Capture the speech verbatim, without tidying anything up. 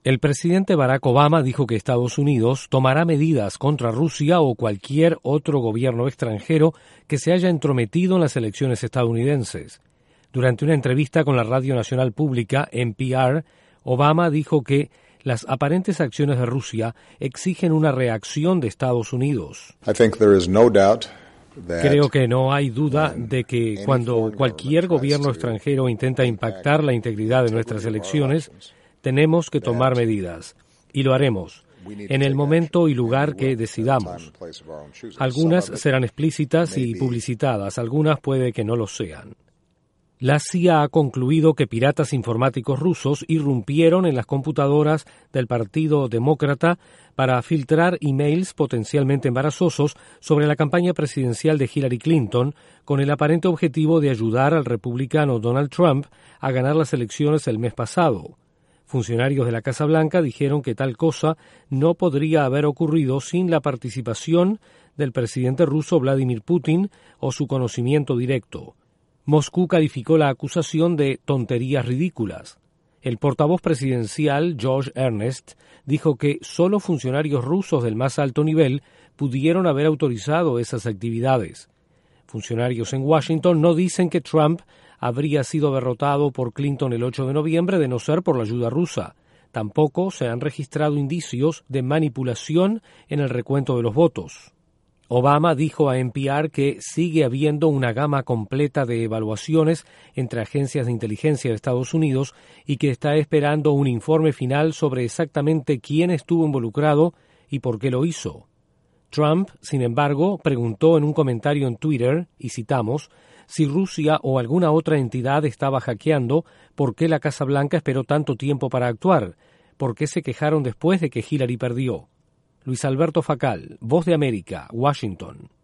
El presidente Barack Obama dijo que Estados Unidos tomará medidas contra Rusia o cualquier otro gobierno extranjero que se haya entrometido en las elecciones estadounidenses. Durante una entrevista con la Radio Nacional Pública, N P R, Obama dijo que las aparentes acciones de Rusia exigen una reacción de Estados Unidos. I think there is no doubt that Creo que no hay duda de que cuando cualquier gobierno extranjero intenta impactar la integridad de nuestras elecciones, tenemos que tomar medidas, y lo haremos, en el momento y lugar que decidamos. Algunas serán explícitas y publicitadas, algunas puede que no lo sean. La C I A ha concluido que piratas informáticos rusos irrumpieron en las computadoras del Partido Demócrata para filtrar emails potencialmente embarazosos sobre la campaña presidencial de Hillary Clinton, con el aparente objetivo de ayudar al republicano Donald Trump a ganar las elecciones el mes pasado. Funcionarios de la Casa Blanca dijeron que tal cosa no podría haber ocurrido sin la participación del presidente ruso Vladimir Putin o su conocimiento directo. Moscú calificó la acusación de tonterías ridículas. El portavoz presidencial, George Ernest, dijo que solo funcionarios rusos del más alto nivel pudieron haber autorizado esas actividades. Funcionarios en Washington no dicen que Trump habría sido derrotado por Clinton el ocho de noviembre de no ser por la ayuda rusa. Tampoco se han registrado indicios de manipulación en el recuento de los votos. Obama dijo a N P R que sigue habiendo una gama completa de evaluaciones entre agencias de inteligencia de Estados Unidos y que está esperando un informe final sobre exactamente quién estuvo involucrado y por qué lo hizo. Trump, sin embargo, preguntó en un comentario en Twitter, y citamos, si Rusia o alguna otra entidad estaba hackeando, ¿por qué la Casa Blanca esperó tanto tiempo para actuar? ¿Por qué se quejaron después de que Hillary perdió? Luis Alberto Facal, Voz de América, Washington.